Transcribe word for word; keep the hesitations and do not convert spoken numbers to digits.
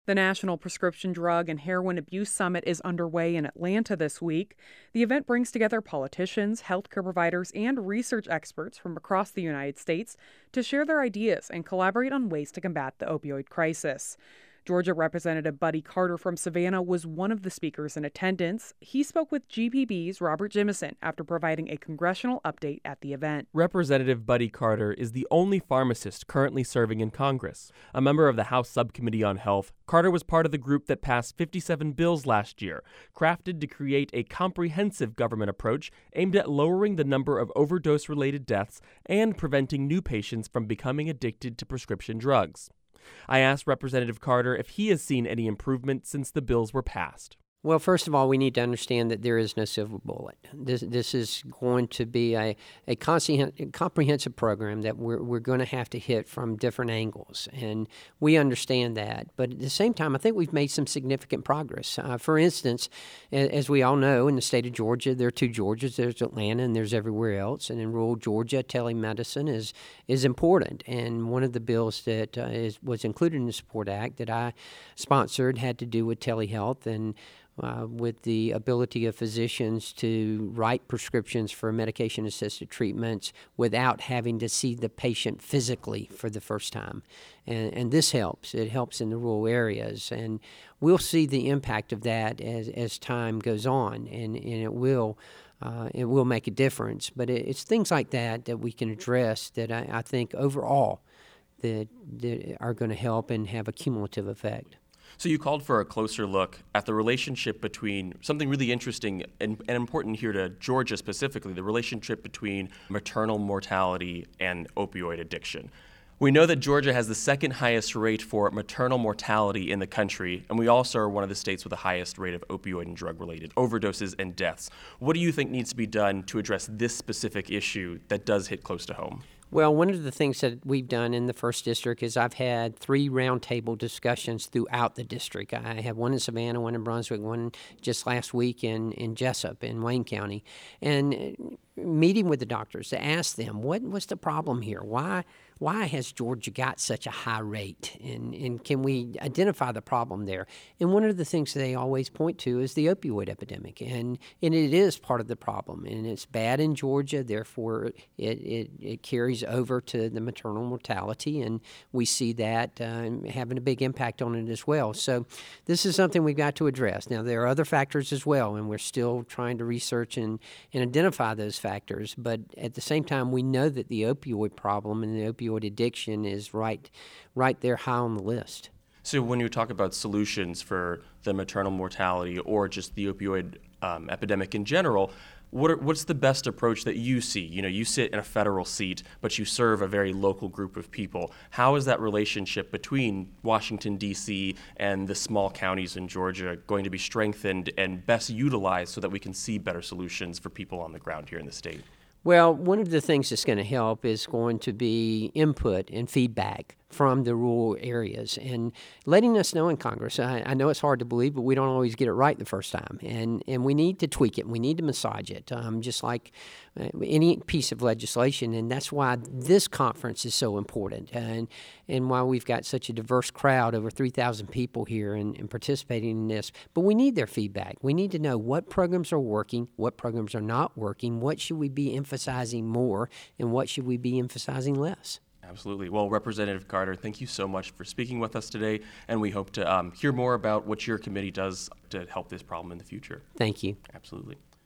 The National Prescription Drug and Heroin Abuse Summit is underway in Atlanta this week. The event brings together politicians, healthcare providers, and research experts from across the United States to share their ideas and collaborate on ways to combat the opioid crisis. Georgia Representative Buddy Carter from Savannah was one of the speakers in attendance. He spoke with G P B's Robert Jimison after providing a congressional update at the event. Representative Buddy Carter is the only pharmacist currently serving in Congress. A member of the House Subcommittee on Health, Carter was part of the group that passed fifty-seven bills last year, crafted to create a comprehensive government approach aimed at lowering the number of overdose-related deaths and preventing new patients from becoming addicted to prescription drugs. I asked Representative Carter if he has seen any improvement since the bills were passed. Well, first of all, we need to understand that there is no silver bullet. This this is going to be a, a comprehensive program that we're, we're going to have to hit from different angles, and we understand that. But at the same time, I think we've made some significant progress. Uh, for instance, as we all know, in the state of Georgia, there are two Georgias. There's Atlanta and there's everywhere else. And in rural Georgia, telemedicine is is important. And one of the bills that uh, is, was included in the SUPPORT Act that I sponsored had to do with telehealth and Uh, with the ability of physicians to write prescriptions for medication-assisted treatments without having to see the patient physically for the first time. And, and this helps. It helps in the rural areas. And we'll see the impact of that as, as time goes on, and, and it will uh, it will make a difference. But it, it's things like that that we can address that I, I think overall that, that are going to help and have a cumulative effect. So you called for a closer look at the relationship between something really interesting and, and important here to Georgia specifically, the relationship between maternal mortality and opioid addiction. We know that Georgia has the second highest rate for maternal mortality in the country, and we also are one of the states with the highest rate of opioid and drug-related overdoses and deaths. What do you think needs to be done to address this specific issue that does hit close to home? Well, one of the things that we've done in the first district is I've had three roundtable discussions throughout the district. I had one in Savannah, one in Brunswick, one just last week in, in Jessup in Wayne County. And meeting with the doctors to ask them, what was the problem here? Why why has Georgia got such a high rate? And, and can we identify the problem there? And one of the things they always point to is the opioid epidemic. And, and it is part of the problem. And it's bad in Georgia, therefore it, it, it carries over to the maternal mortality. And we see that uh, having a big impact on it as well. So this is something we've got to address. Now, there are other factors as well, and we're still trying to research and, and identify those factors. But at the same time, we know that the opioid problem and the opioid addiction is right right there high on the list. So when you talk about solutions for the maternal mortality or just the opioid um, epidemic in general, what are, what's the best approach that you see? You know, you sit in a federal seat, but you serve a very local group of people. How is that relationship between Washington, D C and the small counties in Georgia going to be strengthened and best utilized so that we can see better solutions for people on the ground here in the state? Well, one of the things that's going to help is going to be input and feedback from the rural areas and letting us know in Congress. I, I know it's hard to believe, but we don't always get it right the first time. And, and we need to tweak it. We need to massage it, um, just like uh, any piece of legislation. And that's why this conference is so important. And, and why we've got such a diverse crowd, over three thousand people here and, and participating in this. But we need their feedback. We need to know what programs are working, what programs are not working, what should we be emphasizing more, and what should we be emphasizing less. Absolutely. Well, Representative Carter, thank you so much for speaking with us today, and we hope to um, hear more about what your committee does to help this problem in the future. Thank you. Absolutely.